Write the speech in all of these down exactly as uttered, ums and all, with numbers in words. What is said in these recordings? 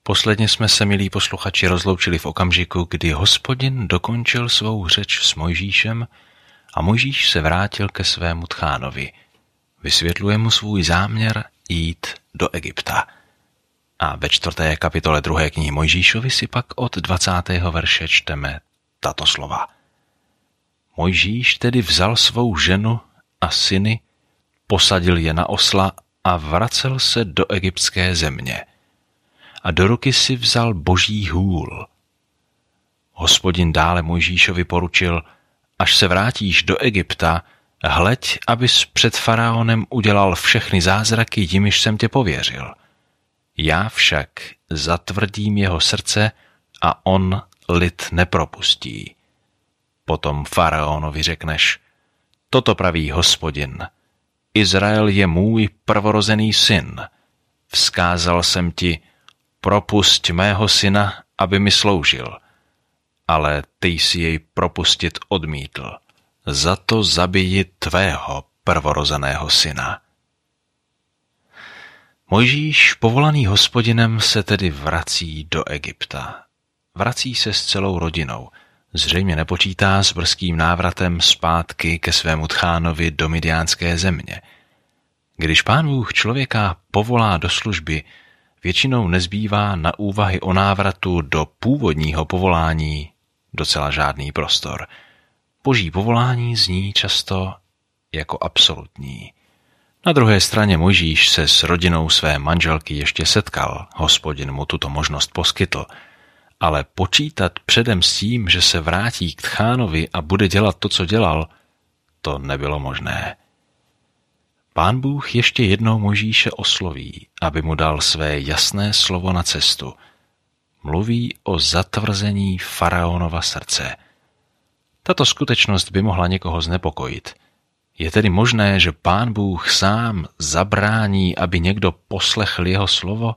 Posledně jsme se, milí posluchači, rozloučili v okamžiku, kdy Hospodin dokončil svou řeč s Mojžíšem a Mojžíš se vrátil ke svému tchánovi. Vysvětluje mu svůj záměr jít do Egypta. A ve čtvrté kapitole druhé knihy Mojžíšovi si pak od dvacátého verše čteme tato slova. Mojžíš tedy vzal svou ženu a syny, posadil je na osla a vracel se do egyptské země. A do ruky si vzal boží hůl. Hospodin dále Mojžíšovi poručil, až se vrátíš do Egypta, hleď, abys před faraonem udělal všechny zázraky, jimiž jsem tě pověřil. Já však zatvrdím jeho srdce a on lid nepropustí. Potom faraonovi řekneš, toto praví Hospodin, Izrael je můj prvorozený syn. Vzkázal jsem ti, propusť mého syna, aby mi sloužil. Ale ty jsi jej propustit odmítl. Za to zabiji tvého prvorozeného syna. Mojžíš, povolaný Hospodinem, se tedy vrací do Egypta. Vrací se s celou rodinou. Zřejmě nepočítá s brzkým návratem zpátky ke svému tchánovi do Midiánské země. Když Pán Bůh člověka povolá do služby, většinou nezbývá na úvahy o návratu do původního povolání docela žádný prostor. Boží povolání zní často jako absolutní. Na druhé straně Mojžíš se s rodinou své manželky ještě setkal, Hospodin mu tuto možnost poskytl, ale počítat předem s tím, že se vrátí k tchánovi a bude dělat to, co dělal, to nebylo možné. Pán Bůh ještě jednou Mojžíše osloví, aby mu dal své jasné slovo na cestu. Mluví o zatvrzení faraonova srdce. Tato skutečnost by mohla někoho znepokojit. Je tedy možné, že Pán Bůh sám zabrání, aby někdo poslechl jeho slovo?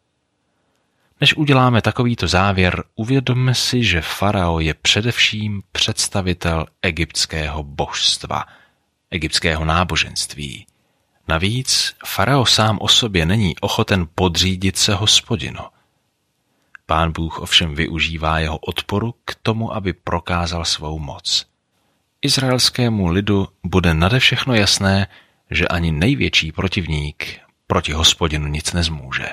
Než uděláme takovýto závěr, uvědomme si, že farao je především představitel egyptského božstva, egyptského náboženství. Navíc farao sám o sobě není ochoten podřídit se Hospodinu. Pán Bůh ovšem využívá jeho odporu k tomu, aby prokázal svou moc. Izraelskému lidu bude nade všechno jasné, že ani největší protivník proti Hospodinu nic nezmůže.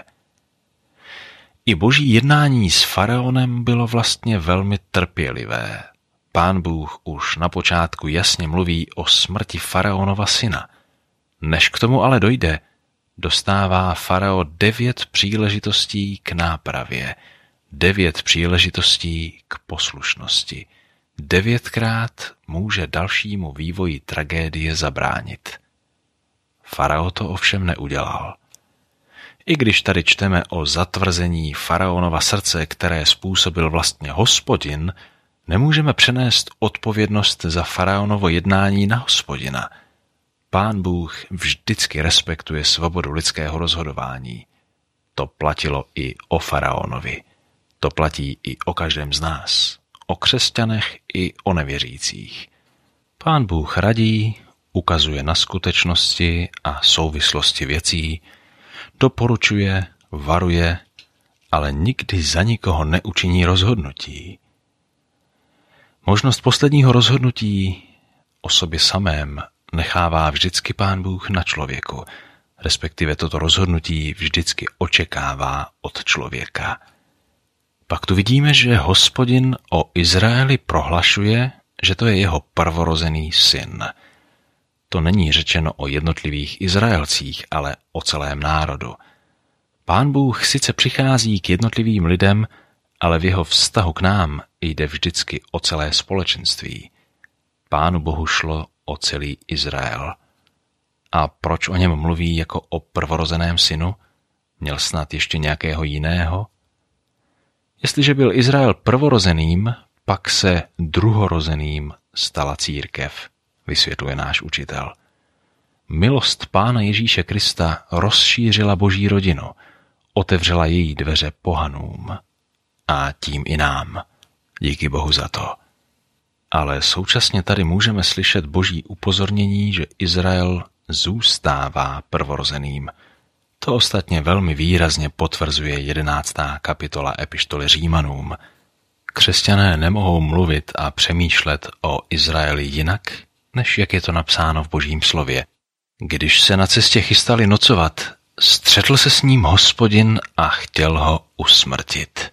I boží jednání s faraonem bylo vlastně velmi trpělivé. Pán Bůh už na počátku jasně mluví o smrti faraonova syna. Než k tomu ale dojde, dostává farao devět příležitostí k nápravě, devět příležitostí k poslušnosti. Devětkrát může dalšímu vývoji tragédie zabránit. Farao to ovšem neudělal. I když tady čteme o zatvrzení faraonova srdce, které způsobil vlastně Hospodin, nemůžeme přenést odpovědnost za faraonovo jednání na Hospodina. Pán Bůh vždycky respektuje svobodu lidského rozhodování. To platilo i o faraonovi. To platí i o každém z nás. O křesťanech i o nevěřících. Pán Bůh radí, ukazuje na skutečnosti a souvislosti věcí, doporučuje, varuje, ale nikdy za nikoho neučiní rozhodnutí. Možnost posledního rozhodnutí o sobě samém nechává vždycky Pán Bůh na člověku, respektive toto rozhodnutí vždycky očekává od člověka. Pak tu vidíme, že Hospodin o Izraeli prohlašuje, že to je jeho prvorozený syn. To není řečeno o jednotlivých Izraelcích, ale o celém národu. Pán Bůh sice přichází k jednotlivým lidem, ale v jeho vztahu k nám jde vždycky o celé společenství. Pánu Bohu šlo o celý Izrael. A proč o něm mluví jako o prvorozeném synu? Měl snad ještě nějakého jiného? Jestliže byl Izrael prvorozeným, pak se druhorozeným stala církev, vysvětluje náš učitel. Milost Pána Ježíše Krista rozšířila boží rodinu, otevřela její dveře pohanům a tím i nám. Díky Bohu za to. Ale současně tady můžeme slyšet boží upozornění, že Izrael zůstává prvorozeným. To ostatně velmi výrazně potvrzuje jedenáctá kapitola epištoly Římanům. Křesťané nemohou mluvit a přemýšlet o Izraeli jinak, než jak je to napsáno v Božím slově. Když se na cestě chystali nocovat, střetl se s ním Hospodin a chtěl ho usmrtit.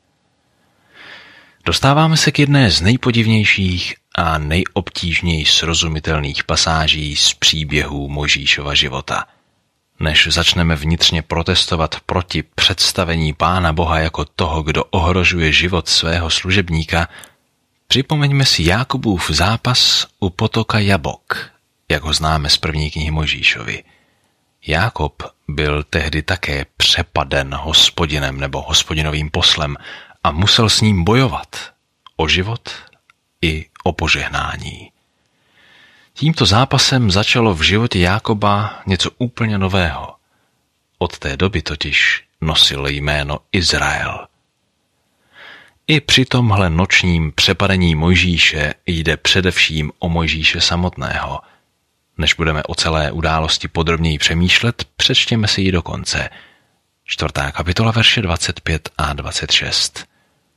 Dostáváme se k jedné z nejpodivnějších a nejobtížněji srozumitelných pasáží z příběhů Mojžíšova života. Než začneme vnitřně protestovat proti představení Pána Boha jako toho, kdo ohrožuje život svého služebníka, připomeňme si Jákobův zápas u potoka Jabok, jak ho známe z první knihy Mojžíšovi. Jákob byl tehdy také přepaden Hospodinem nebo Hospodinovým poslem a musel s ním bojovat o život i o požehnání. Tímto zápasem začalo v životě Jákoba něco úplně nového. Od té doby totiž nosil jméno Izrael. I při tomhle nočním přepadení Mojžíše jde především o Mojžíše samotného. Než budeme o celé události podrobněji přemýšlet, přečtěme si ji do konce. Čtvrtá kapitola, verše dvacet pět a dvacet šest.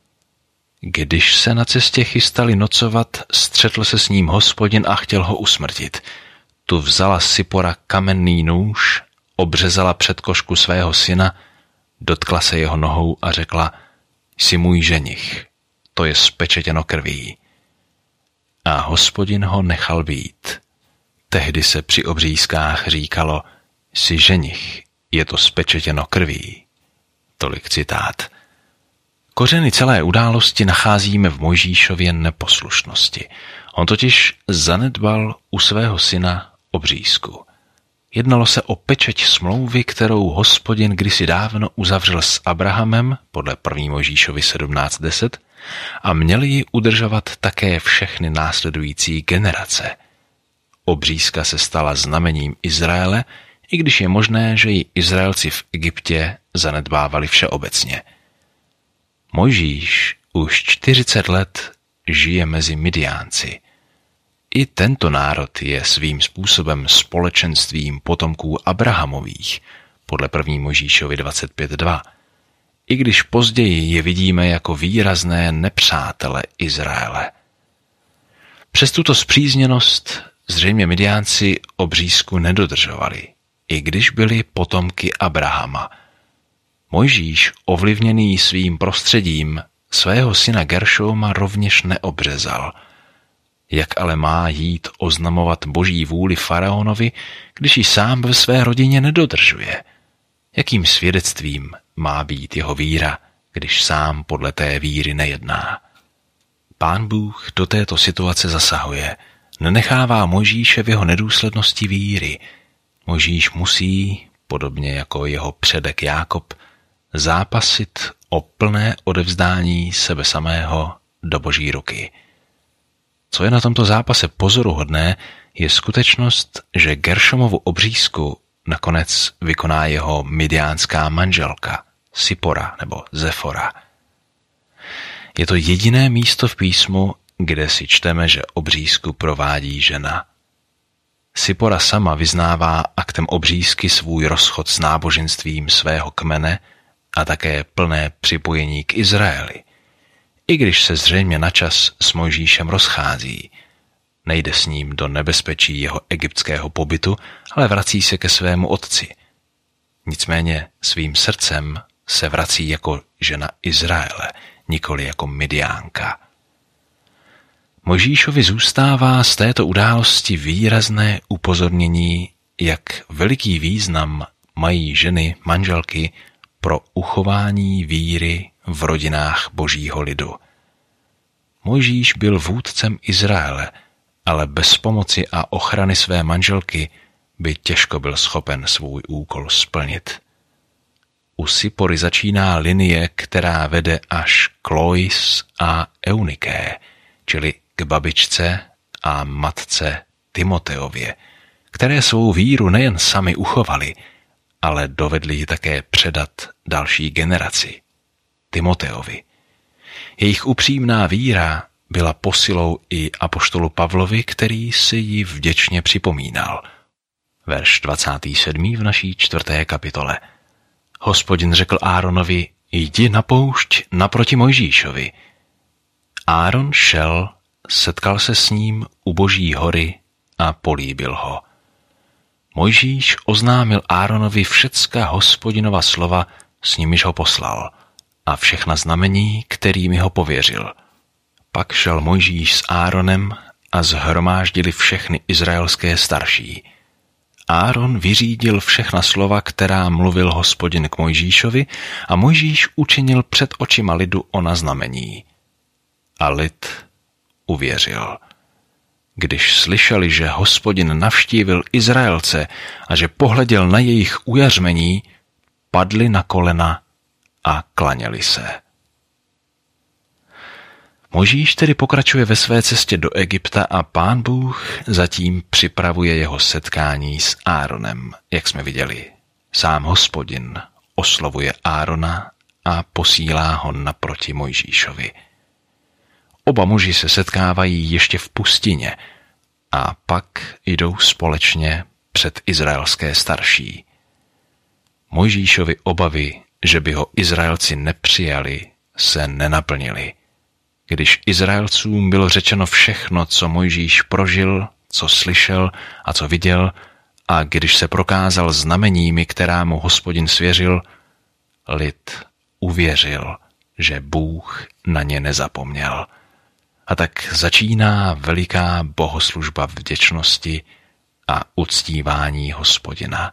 Když se na cestě chystali nocovat, střetl se s ním Hospodin a chtěl ho usmrtit. Tu vzala Sipora kamenný nůž, obřezala předkošku svého syna, dotkla se jeho nohou a řekla: Jsi můj ženich, to je spečetěno krví. A Hospodin ho nechal být. Tehdy se při obřízkách říkalo: Jsi ženich, je to spečetěno krví. Tolik citát. Kořeny celé události nacházíme v Mojžíšově neposlušnosti. On totiž zanedbal u svého syna obřízku. Jednalo se o pečeť smlouvy, kterou Hospodin kdysi dávno uzavřel s Abrahamem podle první Mojžíšovi sedmnáct deset a měli ji udržovat také všechny následující generace. Obřízka se stala znamením Izraele, i když je možné, že ji Izraelci v Egyptě zanedbávali všeobecně. Mojžíš už čtyřicet let žije mezi Midiánci. I tento národ je svým způsobem společenstvím potomků Abrahamových, podle první Mojžíšovi dvacet pět dva, i když později je vidíme jako výrazné nepřátele Izraele. Přes tuto spřízněnost zřejmě Midiánci obřízku nedodržovali, i když byli potomky Abrahama. Mojžíš, ovlivněný svým prostředím, svého syna Geršoma rovněž neobřezal. Jak ale má jít oznamovat Boží vůli faraonovi, když ji sám ve své rodině nedodržuje? Jakým svědectvím má být jeho víra, když sám podle té víry nejedná? Pán Bůh do této situace zasahuje. Nenechává Mojžíše v jeho nedůslednosti víry. Mojžíš musí, podobně jako jeho předek Jákob, zápasit o plné odevzdání sebe samého do Boží ruky. Co je na tomto zápase pozoruhodné, je skutečnost, že Geršomovu obřízku nakonec vykoná jeho midiánská manželka, Sipora nebo Zefora. Je to jediné místo v písmu, kde si čteme, že obřízku provádí žena. Sipora sama vyznává aktem obřízky svůj rozchod s náboženstvím svého kmene a také plné připojení k Izraeli. I když se zřejmě načas s Mojžíšem rozchází, nejde s ním do nebezpečí jeho egyptského pobytu, ale vrací se ke svému otci. Nicméně svým srdcem se vrací jako žena Izraele, nikoli jako Midiánka. Mojžíšovi zůstává z této události výrazné upozornění, jak veliký význam mají ženy, manželky, pro uchování víry v rodinách Božího lidu. Mojžíš byl vůdcem Izraele, ale bez pomoci a ochrany své manželky by těžko byl schopen svůj úkol splnit. U Sipory začíná linie, která vede až k Lois a Euniké, čili k babičce a matce Timoteově, které svou víru nejen sami uchovali, ale dovedli ji také předat další generaci, Timoteovi. Jejich upřímná víra byla posilou i apoštolu Pavlovi, který si ji vděčně připomínal. Verš dvacátý sedmý v naší čtvrté kapitole. Hospodin řekl Áronovi, jdi na poušť naproti Mojžíšovi. Áron šel, setkal se s ním u Boží hory a políbil ho. Mojžíš oznámil Áronovi všecka Hospodinova slova, s nimiž ho poslal, a všechna znamení, kterými ho pověřil. Pak šel Mojžíš s Áronem a shromáždili všechny izraelské starší. Áron vyřídil všechna slova, která mluvil Hospodin k Mojžíšovi, a Mojžíš učinil před očima lidu ona znamení. A lid uvěřil. Když slyšeli, že Hospodin navštívil Izraelce a že pohleděl na jejich ujařmení, padli na kolena a klaněli se. Mojžíš tedy pokračuje ve své cestě do Egypta a Pán Bůh zatím připravuje jeho setkání s Áronem, jak jsme viděli. Sám Hospodin oslovuje Árona a posílá ho naproti Mojžíšovi. Oba muži se setkávají ještě v pustině a pak jdou společně před izraelské starší. Mojžíšovi obavy, že by ho Izraelci nepřijali, se nenaplnily. Když Izraelcům bylo řečeno všechno, co Mojžíš prožil, co slyšel a co viděl, a když se prokázal znameními, která mu Hospodin svěřil, lid uvěřil, že Bůh na ně nezapomněl. A tak začíná veliká bohoslužba vděčnosti a uctívání Hospodina.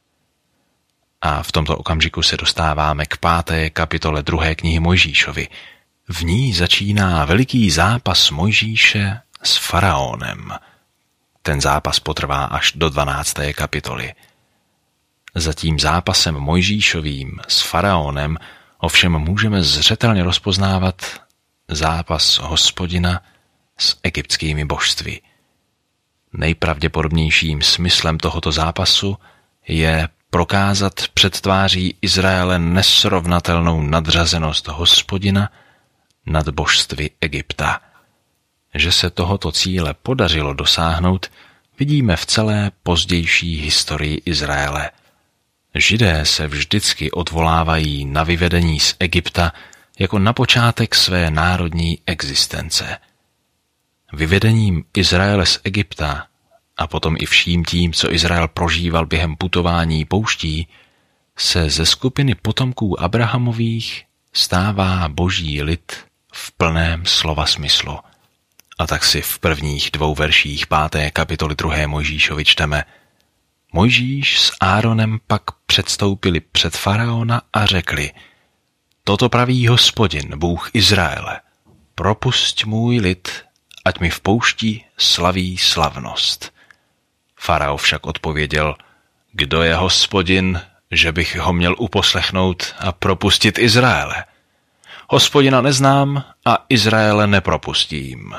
A v tomto okamžiku se dostáváme k páté kapitole druhé knihy Mojžíšovi. V ní začíná veliký zápas Mojžíše s faraonem. Ten zápas potrvá až do dvanácté kapitoly. Za tím zápasem Mojžíšovým s faraonem ovšem můžeme zřetelně rozpoznávat zápas Hospodina s egyptskými božstvy. Nejpravděpodobnějším smyslem tohoto zápasu je prokázat před tváří Izraele nesrovnatelnou nadřazenost Hospodina nad božstvy Egypta. Že se tohoto cíle podařilo dosáhnout, vidíme v celé pozdější historii Izraele. Židé se vždycky odvolávají na vyvedení z Egypta jako na počátek své národní existence. Vyvedením Izraele z Egypta a potom i vším tím, co Izrael prožíval během putování pouští, se ze skupiny potomků Abrahamových stává boží lid v plném slova smyslu. A tak si v prvních dvou verších páté kapitoly druhé Mojžíšovi čteme: Mojžíš s Áronem pak předstoupili před faraona a řekli: Toto praví Hospodin, Bůh Izraele, propusť můj lid, ať mi v poušti slaví slavnost. Farao však odpověděl: Kdo je Hospodin, že bych ho měl uposlechnout a propustit Izraele? Hospodina neznám a Izraele nepropustím.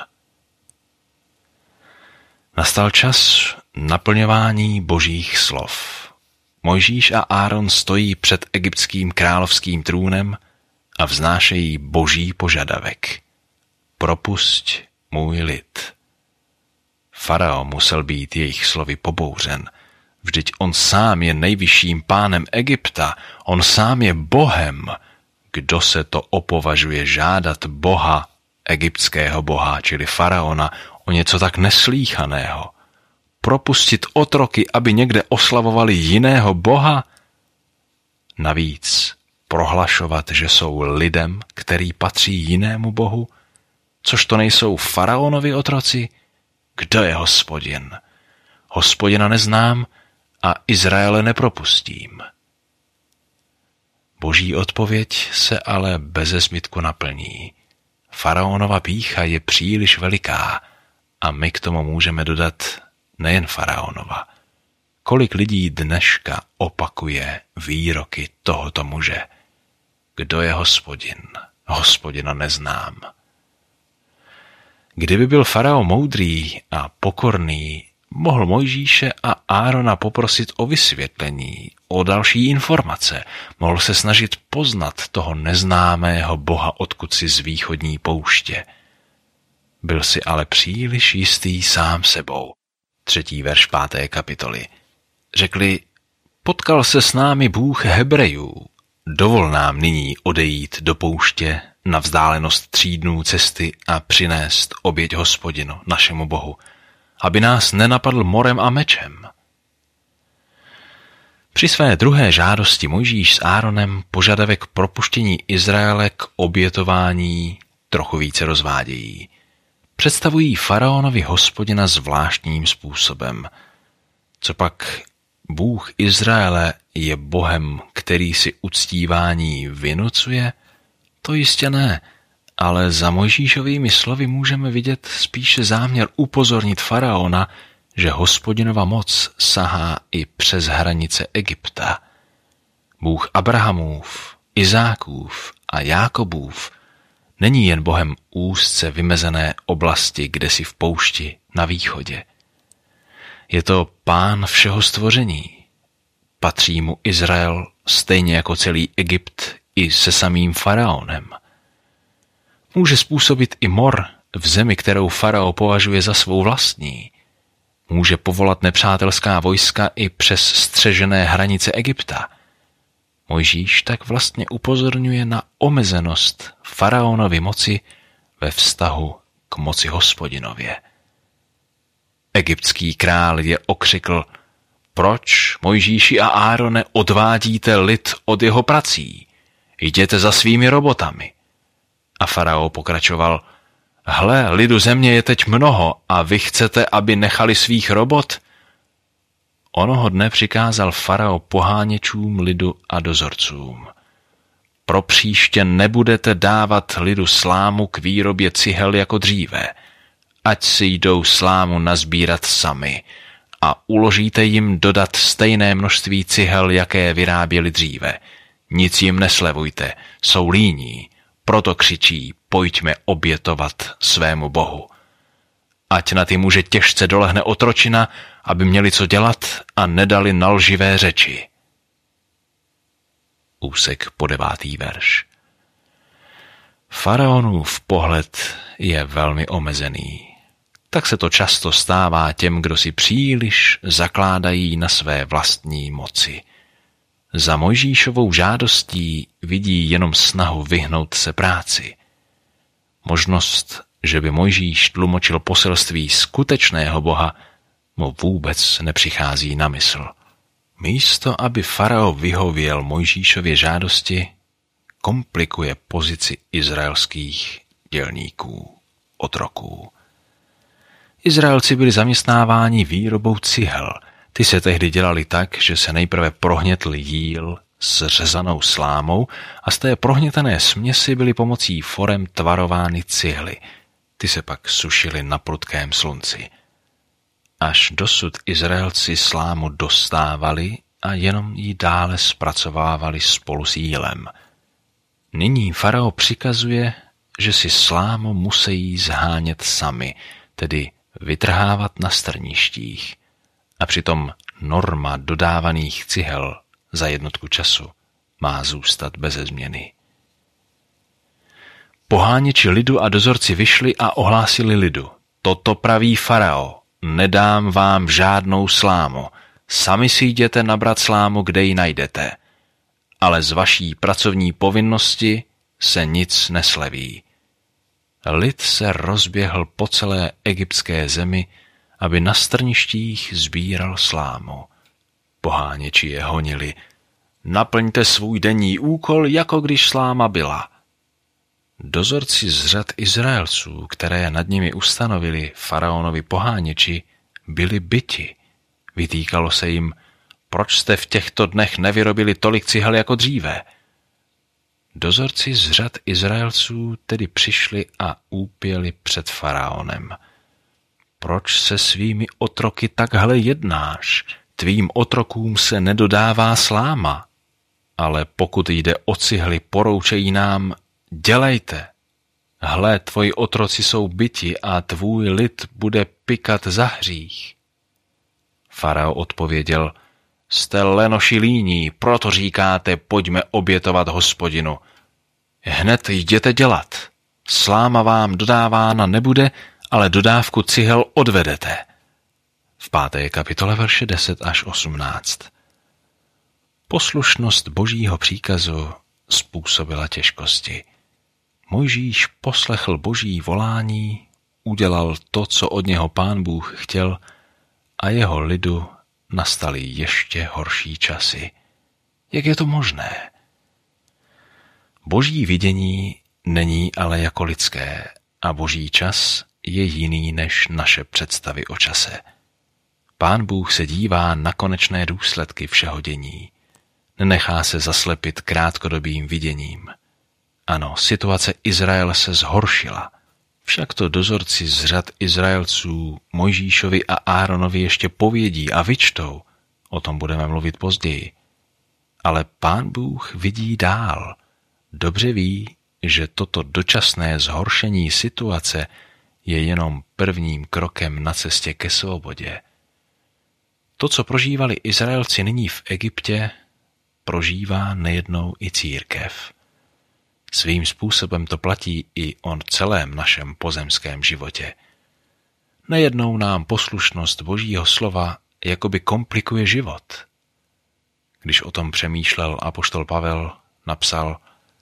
Nastal čas naplňování božích slov. Mojžíš a Áron stojí před egyptským královským trůnem a vznášejí boží požadavek. Propusť můj lid. Farao musel být jejich slovy pobouřen. Vždyť on sám je nejvyšším pánem Egypta, on sám je Bohem. Kdo se to opovažuje žádat Boha, egyptského boha, čili faraona, o něco tak neslýchaného? Propustit otroky, aby někde oslavovali jiného boha? Navíc prohlašovat, že jsou lidem, který patří jinému bohu? Což to nejsou faraonovi otroci? Kdo je Hospodin? Hospodina neznám a Izraele nepropustím. Boží odpověď se ale beze zbytku naplní. Faraonova pýcha je příliš veliká a my k tomu můžeme dodat nejen faraonova. Kolik lidí dneška opakuje výroky tohoto muže? Kdo je Hospodin? Hospodina neznám. Kdyby byl farao moudrý a pokorný, mohl Mojžíše a Árona poprosit o vysvětlení, o další informace, mohl se snažit poznat toho neznámého boha odkud z východní pouště. Byl si ale příliš jistý sám sebou. Třetí verš páté kapitoly. řekli: Potkal se s námi Bůh Hebrejů, dovol nám nyní odejít do pouště na vzdálenost tří dnů cesty a přinést oběť Hospodinu, našemu Bohu, aby nás nenapadl morem a mečem. Při své druhé žádosti Mojžíš s Áronem požadavek propuštění Izraele k obětování trochu více rozvádějí. Představují faraonovi Hospodina zvláštním způsobem. Copak Bůh Izraele je Bohem, který si uctívání vynucuje? To jistě ne, ale za Mojžíšovými slovy můžeme vidět spíše záměr upozornit faraona, že Hospodinova moc sahá i přes hranice Egypta. Bůh Abrahamův, Izákův a Jákobův není jen Bohem úzce vymezené oblasti kdesi v poušti na východě. Je to Pán všeho stvoření. Patří mu Izrael stejně jako celý Egypt i se samým faraonem. Může způsobit i mor v zemi, kterou farao považuje za svou vlastní. Může povolat nepřátelská vojska i přes střežené hranice Egypta. Mojžíš tak vlastně upozorňuje na omezenost faraonovy moci ve vztahu k moci Hospodinově. Egyptský král je okřikl: Proč, Mojžíši a Árone, odvádíte lid od jeho prací? Jděte za svými robotami. A farao pokračoval: Hle, lidu země je teď mnoho a vy chcete, aby nechali svých robot? Onoho dne přikázal farao poháněčům lidu a dozorcům: Pro příště nebudete dávat lidu slámu k výrobě cihel jako dříve, ať si jdou slámu nazbírat sami a uložíte jim dodat stejné množství cihel, jaké vyráběli dříve. Nic jim neslevujte, jsou líní, proto křičí: Pojďme obětovat svému Bohu. Ať na ty muže těžce dolehne otročina, aby měli co dělat a nedali na lživé řeči. Úsek po devátý verš. Faraonův pohled je velmi omezený. Tak se to často stává těm, kdo si příliš zakládají na své vlastní moci. Za Mojžíšovou žádostí vidí jenom snahu vyhnout se práci. Možnost, že by Mojžíš tlumočil poselství skutečného Boha, mu vůbec nepřichází na mysl. Místo, aby farao vyhověl Mojžíšově žádosti, komplikuje pozici izraelských dělníků, otroků. Izraelci byli zaměstnáváni výrobou cihel. Ty se tehdy dělali tak, že se nejprve prohnětl jíl s řezanou slámou a z té prohnětené směsi byly pomocí forem tvarovány cihly. Ty se pak sušily na prudkém slunci. Až dosud Izraelci slámu dostávali a jenom ji dále zpracovávali spolu s jílem. Nyní farao přikazuje, že si slámu musí zhánět sami, tedy vytrhávat na strništích. A přitom norma dodávaných cihel za jednotku času má zůstat beze změny. Poháněči lidu a dozorci vyšli a ohlásili lidu: Toto praví farao, nedám vám žádnou slámu, sami si jděte nabrat slámu, kde ji najdete, ale z vaší pracovní povinnosti se nic nesleví. Lid se rozběhl po celé egyptské zemi, aby na strništích sbíral slámu. Poháněči je honili: Naplňte svůj denní úkol, jako když sláma byla. Dozorci z řad Izraelců, které nad nimi ustanovili faraonovi poháněči, byli byti. Vytýkalo se jim: Proč jste v těchto dnech nevyrobili tolik cihel jako dříve? Dozorci z řad Izraelců tedy přišli a úpěli před faraonem: Proč se svými otroky takhle jednáš? Tvým otrokům se nedodává sláma. Ale pokud jde o cihly, poroučejí nám: Dělejte. Hle, tvoji otroci jsou byti a tvůj lid bude pikat za hřích. Farao odpověděl: Jste lenoši líní, proto říkáte: Pojďme obětovat Hospodinu. Hned jděte dělat. Sláma vám dodávána nebude, ale dodávku cihel odvedete. v páté kapitole verše deset až osmnáct. Poslušnost Božího příkazu způsobila těžkosti. Mojžíš poslechl Boží volání, udělal to, co od něho Pán Bůh chtěl, a jeho lidu nastaly ještě horší časy. Jak je to možné? Boží vidění není ale jako lidské a Boží čas je jiný než naše představy o čase. Pán Bůh se dívá na konečné důsledky všeho dění. Nenechá se zaslepit krátkodobým viděním. Ano, situace Izraele se zhoršila. Však to dozorci z řad Izraelců Mojžíšovi a Áronovi ještě povědí a vyčtou. O tom budeme mluvit později. Ale Pán Bůh vidí dál. Dobře ví, že toto dočasné zhoršení situace je jenom prvním krokem na cestě ke svobodě. To, co prožívali Izraelci nyní v Egyptě, prožívá nejednou i církev. Svým způsobem to platí i o celém našem pozemském životě. Nejednou nám poslušnost Božího slova jakoby komplikuje život. Když o tom přemýšlel apoštol Pavel, napsal: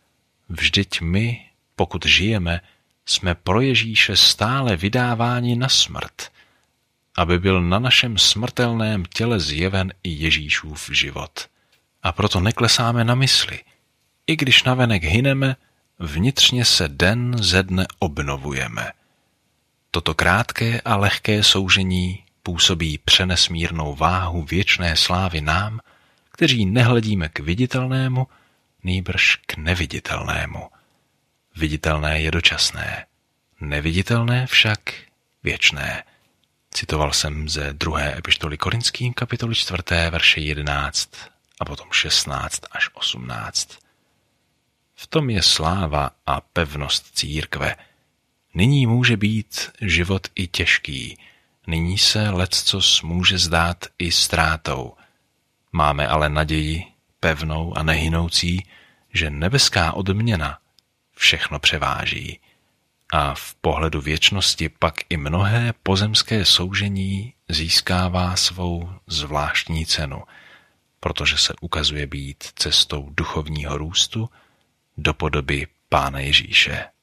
Vždyť my, pokud žijeme, jsme pro Ježíše stále vydáváni na smrt, aby byl na našem smrtelném těle zjeven i Ježíšův život. A proto neklesáme na mysli. I když navenek hyneme, vnitřně se den ze dne obnovujeme. Toto krátké a lehké soužení působí přenesmírnou váhu věčné slávy nám, kteří nehledíme k viditelnému, nýbrž k neviditelnému. Viditelné je dočasné, neviditelné však věčné. Citoval jsem ze druhé epištoly Korinským kapitoly čtvrté verše jedenáct a potom šestnáct až osmnáct. V tom je sláva a pevnost církve. Nyní může být život i těžký, nyní se leccos může zdát i ztrátou. Máme ale naději, pevnou a nehynoucí, že nebeská odměna všechno převáží. A v pohledu věčnosti pak i mnohé pozemské soužení získává svou zvláštní cenu, protože se ukazuje být cestou duchovního růstu do podoby Pána Ježíše.